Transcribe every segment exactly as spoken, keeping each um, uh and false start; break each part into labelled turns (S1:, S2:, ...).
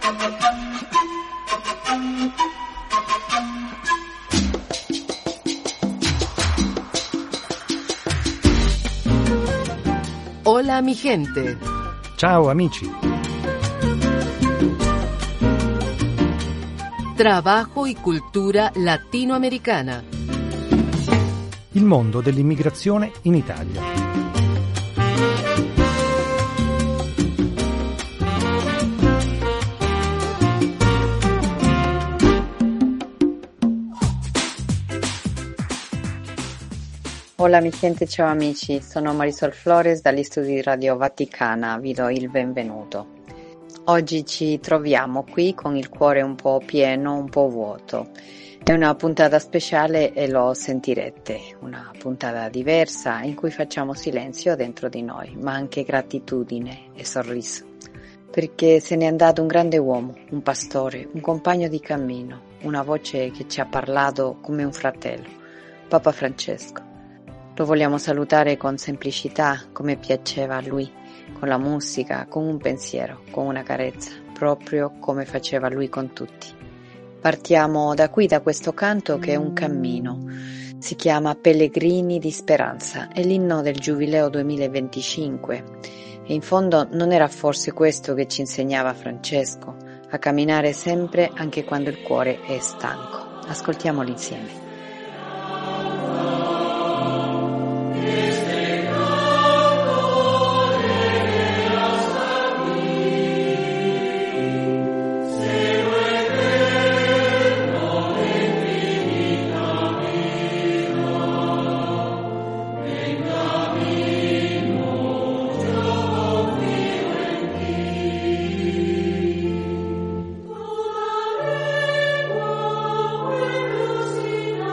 S1: Hola mi gente.
S2: Ciao amici.
S1: Trabajo y cultura latinoamericana.
S2: Il mondo dell'immigrazione in Italia.
S3: Hola mi gente, ciao amici, sono Marisol Flores dagli studi di Radio Vaticana, vi do il benvenuto. Oggi ci troviamo qui con il cuore un po' pieno, un po' vuoto. È una puntata speciale e lo sentirete, una puntata diversa in cui facciamo silenzio dentro di noi, ma anche gratitudine e sorriso. Perché se n'è andato un grande uomo, un pastore, un compagno di cammino, una voce che ci ha parlato come un fratello, Papa Francesco. Lo vogliamo salutare con semplicità, come piaceva a lui, con la musica, con un pensiero, con una carezza, proprio come faceva lui con tutti. Partiamo da qui, da questo canto che è un cammino. Si chiama Pellegrini di Speranza, è l'inno del Giubileo duemilaventicinque. E in fondo non era forse questo che ci insegnava Francesco, a camminare sempre anche quando il cuore è stanco. Ascoltiamolo insieme.
S4: Thank you.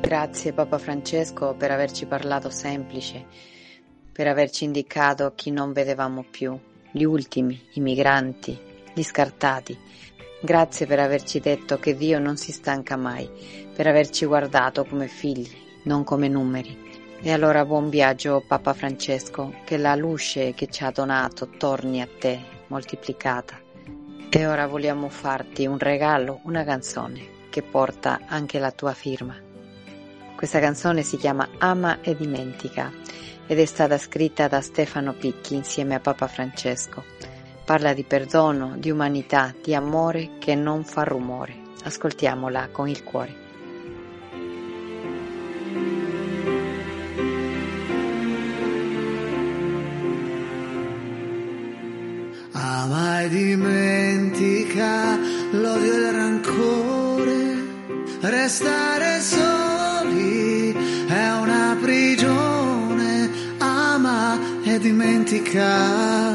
S3: Grazie Papa Francesco per averci parlato semplice, per averci indicato chi non vedevamo più, gli ultimi, i migranti, gli scartati. Grazie per averci detto che Dio non si stanca mai, per averci guardato come figli, non come numeri. E allora buon viaggio Papa Francesco, che la luce che ci ha donato torni a te moltiplicata. E ora vogliamo farti un regalo, una canzone che porta anche la tua firma. Questa canzone si chiama Ama e dimentica ed è stata scritta da Stefano Picchi insieme a Papa Francesco. Parla di perdono, di umanità, di amore che non fa rumore. Ascoltiamola con il cuore.
S4: Ama e dimentica l'odio e il rancore, restare soli è una prigione. Ama e dimentica.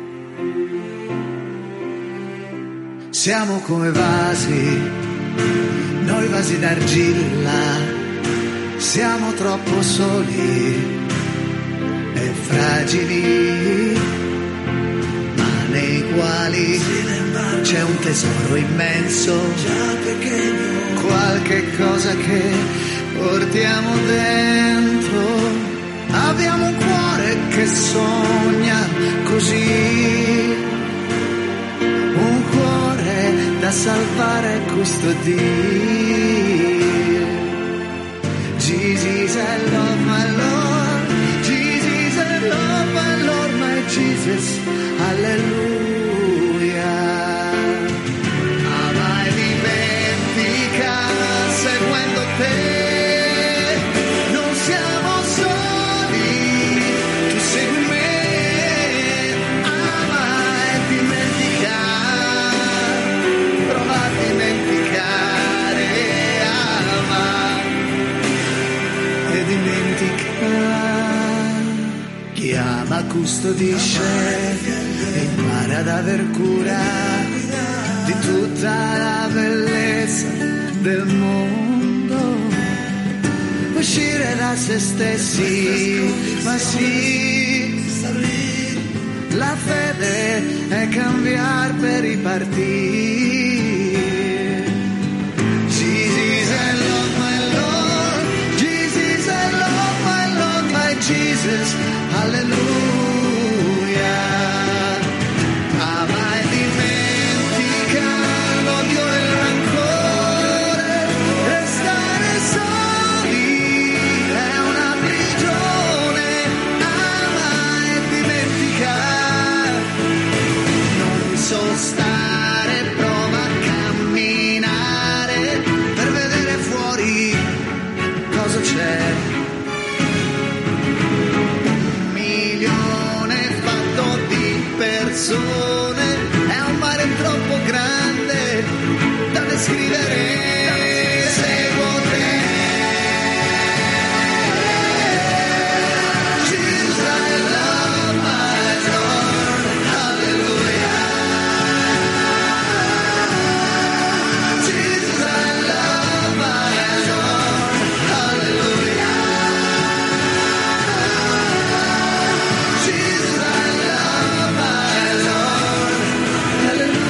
S4: Siamo come vasi, noi vasi d'argilla, siamo troppo soli e fragili, nei quali c'è un tesoro immenso, qualche cosa che portiamo dentro. Abbiamo un cuore che sogna così, un cuore da salvare e custodire. Jesus, I love my Lord, Jesus, I love my Lord, my Jesus. Alleluia. Ama e dimentica, seguendo te non siamo soli, tu segui me. Ama e dimentica, prova a dimenticare. Ama e dimentica. Chi ama custodisce, impara ad aver cura di tutta la bellezza del mondo, uscire da se stessi, ma sì, la fede è cambiare per ripartire. Jesus, I love my Lord, Jesus, I love my Lord, my Jesus, hallelujah. È un mare troppo grande da descrivere. Seguo te, Jesus, I love my Lord, hallelujah. Jesus, I love my Lord, hallelujah. Jesus, I love my Lord, hallelujah.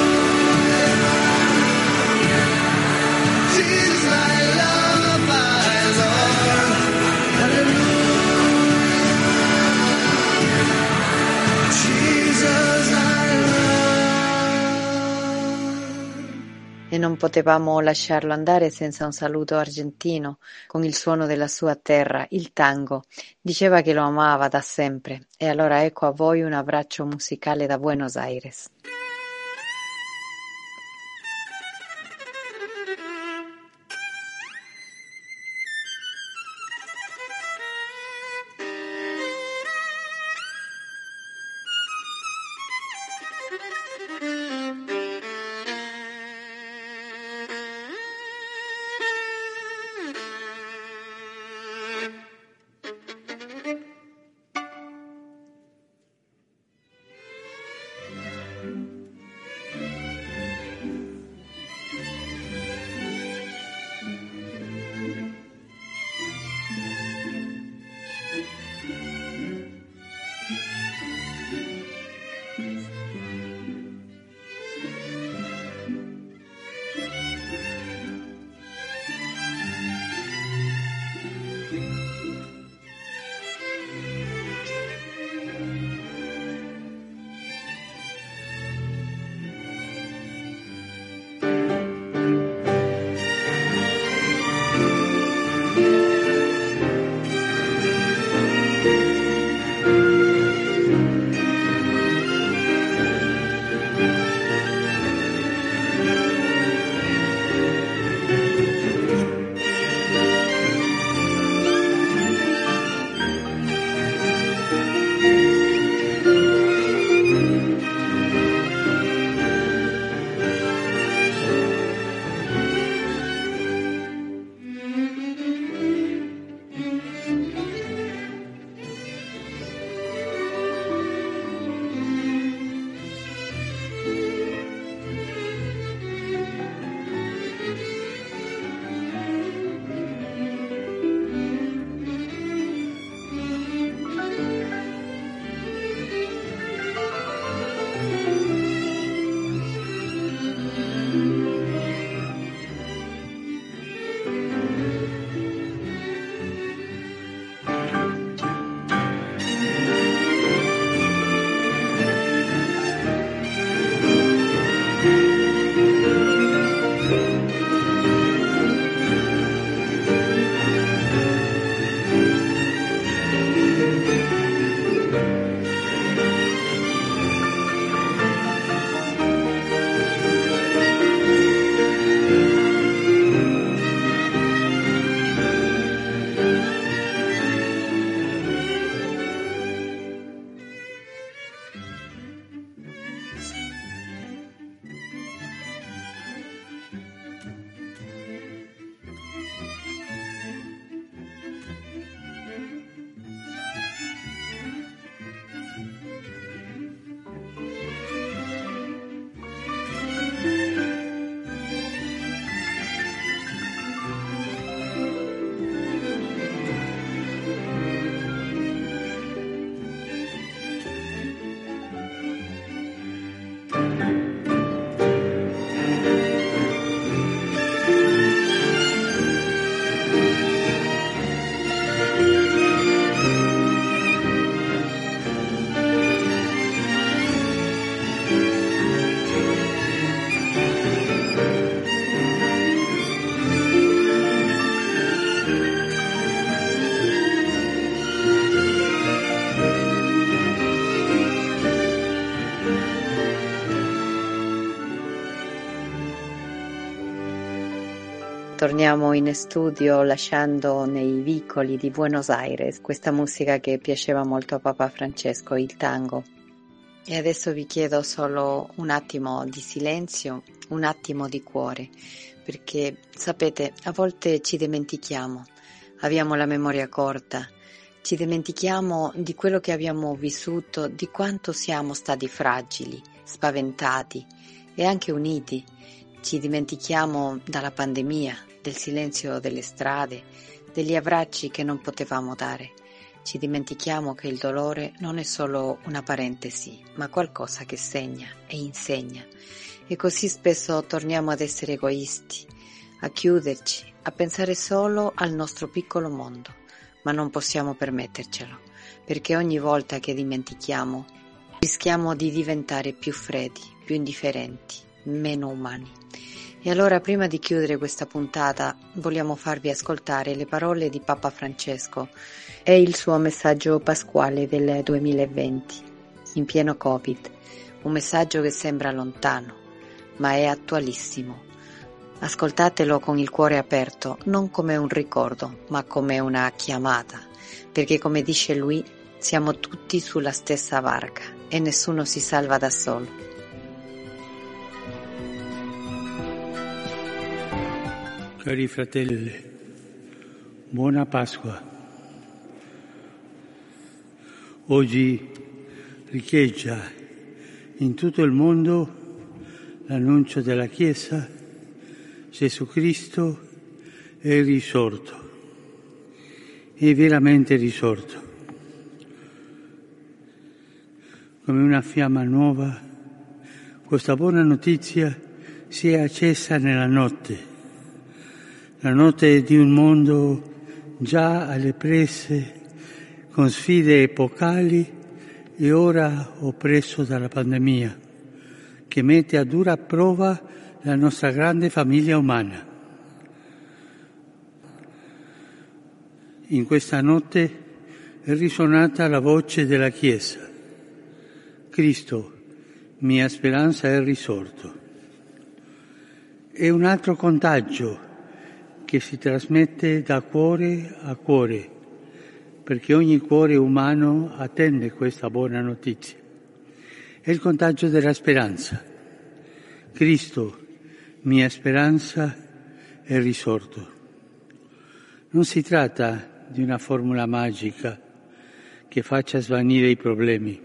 S4: Jesus, I love my Lord, hallelujah. Jesus, I love.
S3: E non potevamo lasciarlo andare senza un saluto argentino con il suono della sua terra, il tango. Diceva che lo amava da sempre e allora ecco a voi un abbraccio musicale da Buenos Aires. Torniamo in studio lasciando nei vicoli di Buenos Aires questa musica che piaceva molto a Papa Francesco, il tango. E adesso vi chiedo solo un attimo di silenzio, un attimo di cuore, perché sapete, a volte ci dimentichiamo, abbiamo la memoria corta, ci dimentichiamo di quello che abbiamo vissuto, di quanto siamo stati fragili, spaventati e anche uniti. Ci dimentichiamo dalla pandemia, del silenzio delle strade, degli abbracci che non potevamo dare. Ci dimentichiamo che il dolore non è solo una parentesi, ma qualcosa che segna e insegna. E così spesso torniamo ad essere egoisti, a chiuderci, a pensare solo al nostro piccolo mondo. Ma non possiamo permettercelo, perché ogni volta che dimentichiamo rischiamo di diventare più freddi, più indifferenti, meno umani. E allora, prima di chiudere questa puntata, vogliamo farvi ascoltare le parole di Papa Francesco e il suo messaggio pasquale del duemilaventi, in pieno Covid, un messaggio che sembra lontano, ma è attualissimo. Ascoltatelo con il cuore aperto, non come un ricordo, ma come una chiamata, perché come dice lui, siamo tutti sulla stessa barca e nessuno si salva da solo.
S5: Cari fratelli, buona Pasqua. Oggi riecheggia in tutto il mondo l'annuncio della Chiesa: Gesù Cristo è risorto, è veramente risorto. Come una fiamma nuova, questa buona notizia si è accesa nella notte. La notte di un mondo già alle prese con sfide epocali e ora oppresso dalla pandemia, che mette a dura prova la nostra grande famiglia umana. In questa notte è risuonata la voce della Chiesa: Cristo, mia speranza, è risorto. È un altro contagio che si trasmette da cuore a cuore, perché ogni cuore umano attende questa buona notizia. È il contagio della speranza. Cristo, mia speranza, è risorto. Non si tratta di una formula magica che faccia svanire i problemi.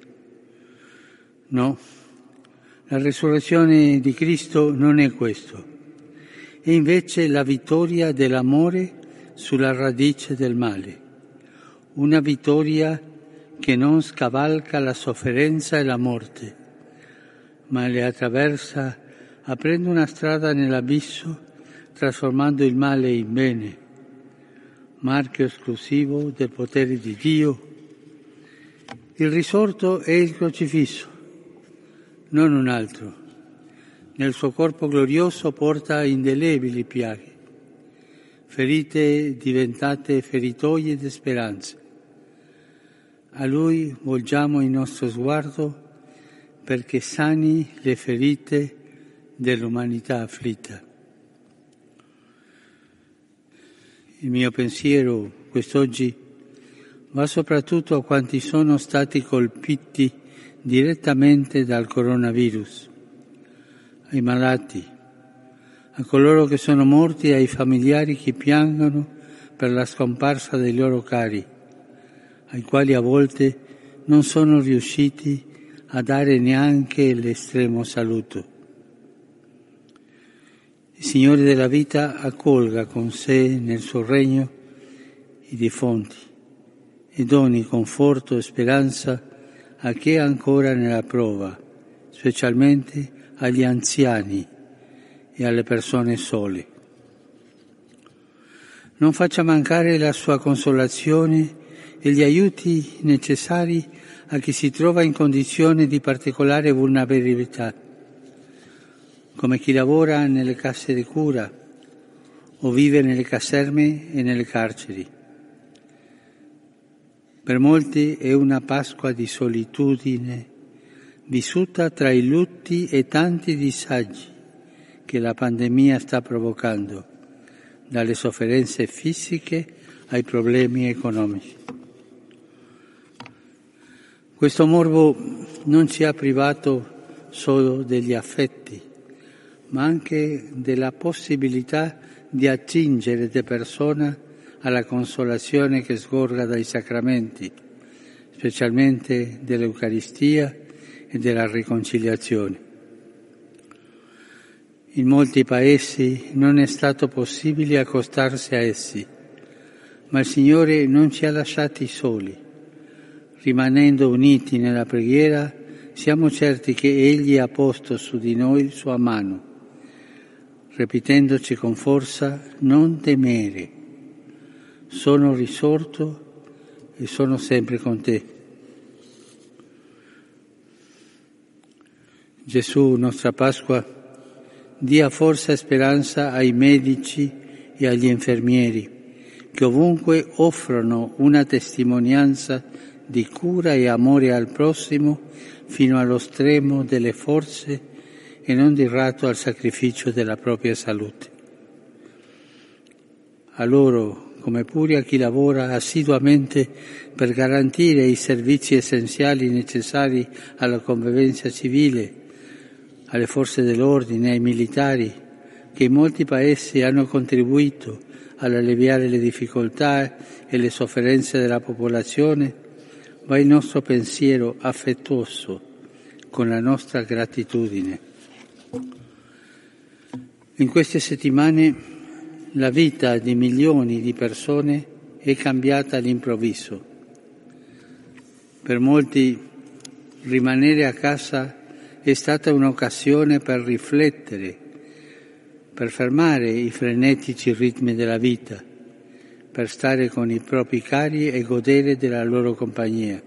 S5: No, la resurrezione di Cristo non è questo. È invece la vittoria dell'amore sulla radice del male, una vittoria che non scavalca la sofferenza e la morte, ma le attraversa aprendo una strada nell'abisso, trasformando il male in bene, marchio esclusivo del potere di Dio. Il risorto è il crocifisso, non un altro. Nel suo corpo glorioso porta indelebili piaghe, ferite diventate feritoie di speranze. A Lui volgiamo il nostro sguardo perché sani le ferite dell'umanità afflitta. Il mio pensiero quest'oggi va soprattutto a quanti sono stati colpiti direttamente dal coronavirus, ai malati, a coloro che sono morti e ai familiari che piangono per la scomparsa dei loro cari, ai quali a volte non sono riusciti a dare neanche l'estremo saluto. Il Signore della vita accolga con sé nel suo regno i defunti e doni conforto e speranza a chi è ancora nella prova, specialmente agli anziani e alle persone sole. Non faccia mancare la sua consolazione e gli aiuti necessari a chi si trova in condizioni di particolare vulnerabilità, come chi lavora nelle casse di cura o vive nelle caserme e nelle carceri. Per molti è una Pasqua di solitudine, vissuta tra i lutti e tanti disagi che la pandemia sta provocando, dalle sofferenze fisiche ai problemi economici. Questo morbo non ci ha privato solo degli affetti, ma anche della possibilità di attingere de persona alla consolazione che sgorga dai sacramenti, specialmente dell'Eucaristia e della riconciliazione. In molti paesi non è stato possibile accostarsi a essi, ma il Signore non ci ha lasciati soli. Rimanendo uniti nella preghiera, siamo certi che Egli ha posto su di noi sua mano, ripetendoci con forza: non temere, sono risorto e sono sempre con te. Gesù, nostra Pasqua, dia forza e speranza ai medici e agli infermieri, che ovunque offrono una testimonianza di cura e amore al prossimo fino allo stremo delle forze e non di ratto al sacrificio della propria salute. A loro, come pure a chi lavora assiduamente per garantire i servizi essenziali necessari alla convivenza civile, alle forze dell'ordine, ai militari, che in molti paesi hanno contribuito ad alleviare le difficoltà e le sofferenze della popolazione, va il nostro pensiero affettuoso con la nostra gratitudine. In queste settimane la vita di milioni di persone è cambiata all'improvviso. Per molti rimanere a casa è stata un'occasione per riflettere, per fermare i frenetici ritmi della vita, per stare con i propri cari e godere della loro compagnia.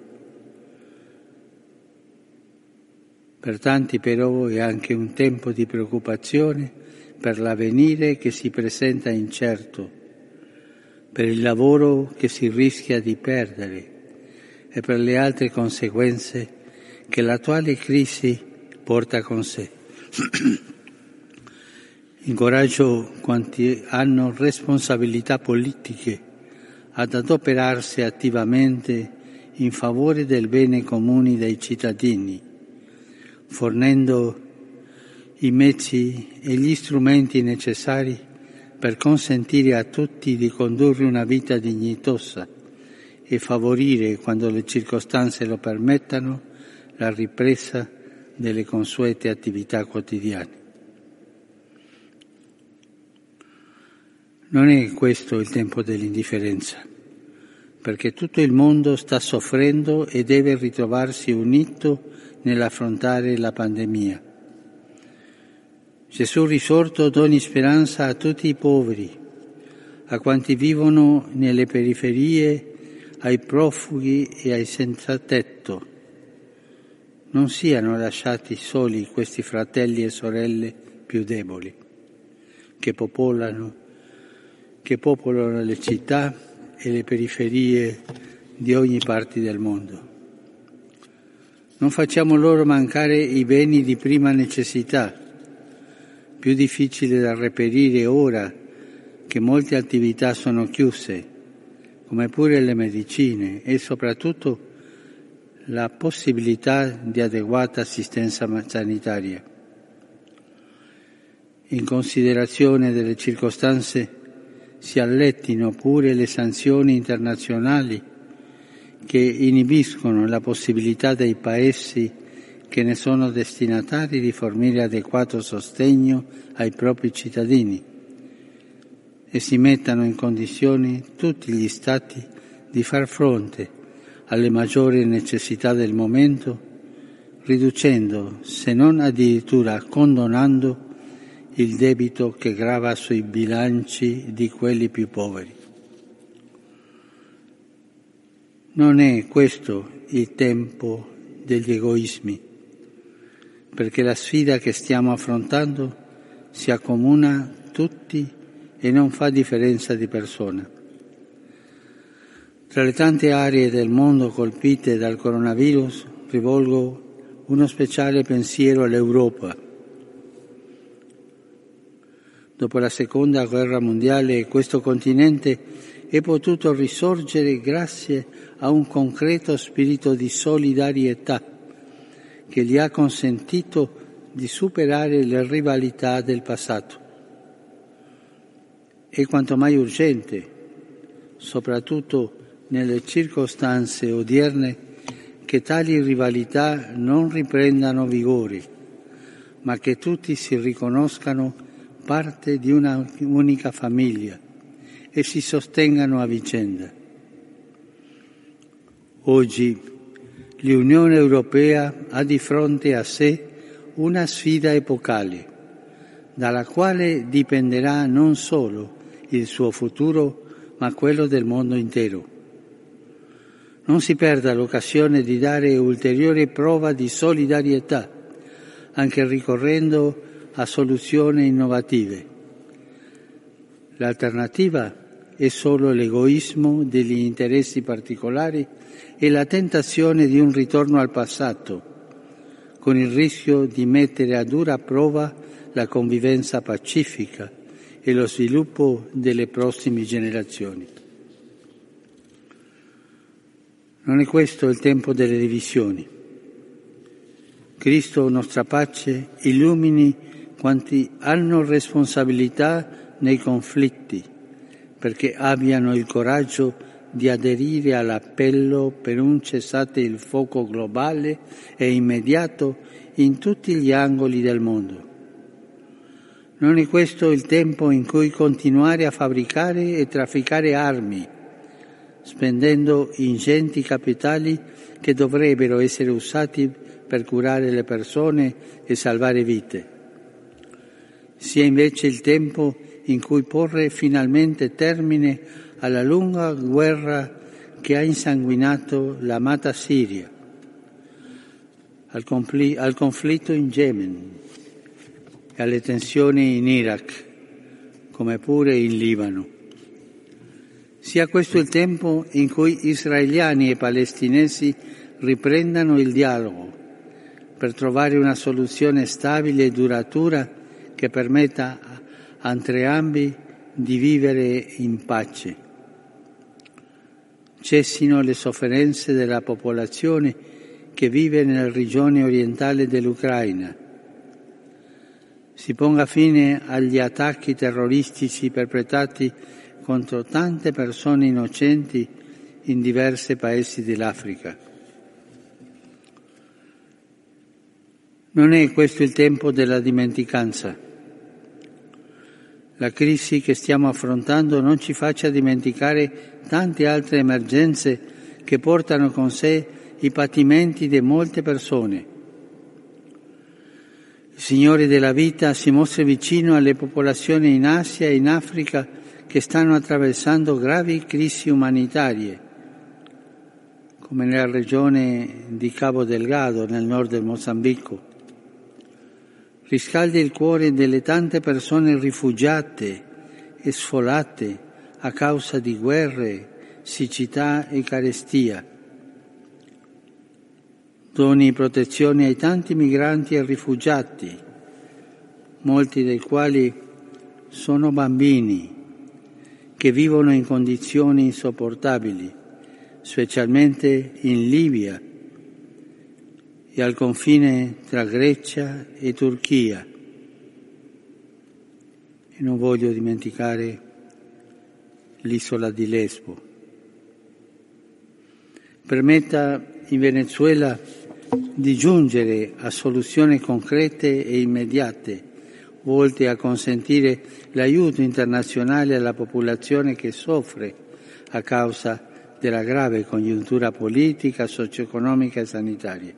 S5: Per tanti però è anche un tempo di preoccupazione per l'avvenire che si presenta incerto, per il lavoro che si rischia di perdere e per le altre conseguenze che l'attuale crisi porta con sé. Incoraggio quanti hanno responsabilità politiche ad adoperarsi attivamente in favore del bene comune dei cittadini, fornendo i mezzi e gli strumenti necessari per consentire a tutti di condurre una vita dignitosa e favorire, quando le circostanze lo permettano, la ripresa delle consuete attività quotidiane. Non è questo il tempo dell'indifferenza, perché tutto il mondo sta soffrendo e deve ritrovarsi unito nell'affrontare la pandemia. Gesù risorto doni speranza a tutti i poveri, a quanti vivono nelle periferie, ai profughi e ai senza tetto. Non siano lasciati soli questi fratelli e sorelle più deboli, che popolano che popolano le città e le periferie di ogni parte del mondo. Non facciamo loro mancare i beni di prima necessità, più difficili da reperire ora che molte attività sono chiuse, come pure le medicine e soprattutto la possibilità di adeguata assistenza sanitaria. In considerazione delle circostanze si allettino pure le sanzioni internazionali che inibiscono la possibilità dei paesi che ne sono destinatari di fornire adeguato sostegno ai propri cittadini e si mettano in condizioni tutti gli Stati di far fronte alle maggiori necessità del momento, riducendo, se non addirittura condonando, il debito che grava sui bilanci di quelli più poveri. Non è questo il tempo degli egoismi, perché la sfida che stiamo affrontando si accomuna tutti e non fa differenza di persona. Tra le tante aree del mondo colpite dal coronavirus rivolgo uno speciale pensiero all'Europa, Dopo la seconda guerra mondiale questo continente è potuto risorgere grazie a un concreto spirito di solidarietà che gli ha consentito di superare le rivalità del passato. È quanto mai urgente, soprattutto nelle circostanze odierne, che tali rivalità non riprendano vigore, ma che tutti si riconoscano parte di una unica famiglia e si sostengano a vicenda. Oggi l'Unione Europea ha di fronte a sé una sfida epocale, dalla quale dipenderà non solo il suo futuro, ma quello del mondo intero. Non si perda l'occasione di dare ulteriore prova di solidarietà, anche ricorrendo a soluzioni innovative. L'alternativa è solo l'egoismo degli interessi particolari e la tentazione di un ritorno al passato, con il rischio di mettere a dura prova la convivenza pacifica e lo sviluppo delle prossime generazioni. Non è questo il tempo delle divisioni. Cristo, nostra pace, illumini quanti hanno responsabilità nei conflitti, perché abbiano il coraggio di aderire all'appello per un cessate il fuoco globale e immediato in tutti gli angoli del mondo. Non è questo il tempo in cui continuare a fabbricare e trafficare armi, spendendo ingenti capitali che dovrebbero essere usati per curare le persone e salvare vite. Sia invece il tempo in cui porre finalmente termine alla lunga guerra che ha insanguinato l'amata Siria, al, compli- al conflitto in Yemen e alle tensioni in Iraq, come pure in Libano. Sia questo il tempo in cui israeliani e palestinesi riprendano il dialogo per trovare una soluzione stabile e duratura che permetta a entrambi di vivere in pace. Cessino le sofferenze della popolazione che vive nella regione orientale dell'Ucraina. Si ponga fine agli attacchi terroristici perpetrati contro tante persone innocenti in diversi paesi dell'Africa. Non è questo il tempo della dimenticanza. La crisi che stiamo affrontando non ci faccia dimenticare tante altre emergenze che portano con sé i patimenti di molte persone. Il Signore della vita si mostra vicino alle popolazioni in Asia e in Africa che stanno attraversando gravi crisi umanitarie, come nella regione di Cabo Delgado, nel nord del Mozambico. Riscaldi il cuore delle tante persone rifugiate e sfolate a causa di guerre, siccità e carestia. Doni protezione ai tanti migranti e rifugiati, molti dei quali sono bambini che vivono in condizioni insopportabili, specialmente in Libia e al confine tra Grecia e Turchia. E non voglio dimenticare l'isola di Lesbo. Permetta in Venezuela di giungere a soluzioni concrete e immediate, volte a consentire l'aiuto internazionale alla popolazione che soffre a causa della grave congiuntura politica, socio-economica e sanitaria.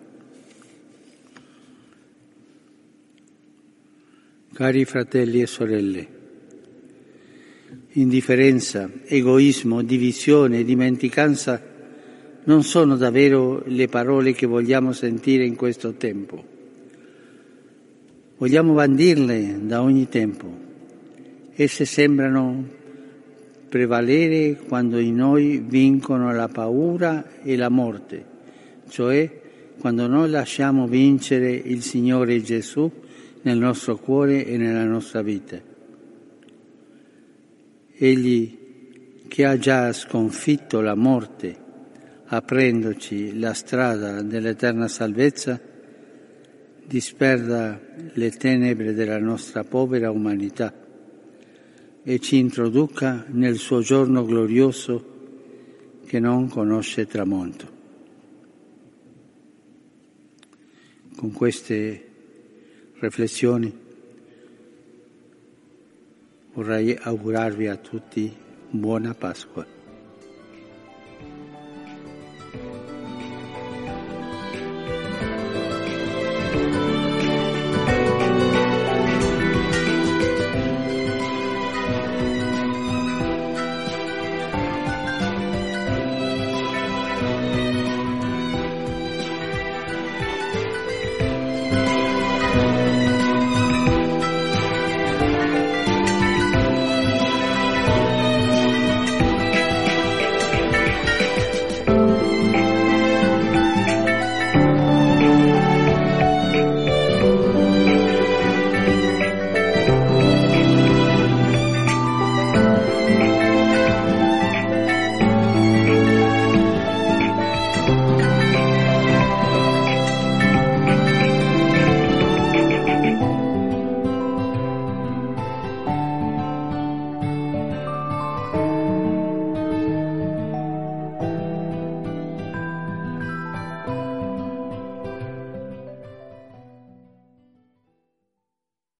S5: Cari fratelli e sorelle, indifferenza, egoismo, divisione e dimenticanza non sono davvero le parole che vogliamo sentire in questo tempo. Vogliamo bandirle da ogni tempo. Esse sembrano prevalere quando in noi vincono la paura e la morte, cioè quando noi lasciamo vincere il Signore Gesù nel nostro cuore e nella nostra vita. Egli che ha già sconfitto la morte, aprendoci la strada dell'eterna salvezza, disperda le tenebre della nostra povera umanità e ci introduca nel suo giorno glorioso che non conosce tramonto. Con queste riflessioni vorrei augurarvi a tutti buona Pasqua.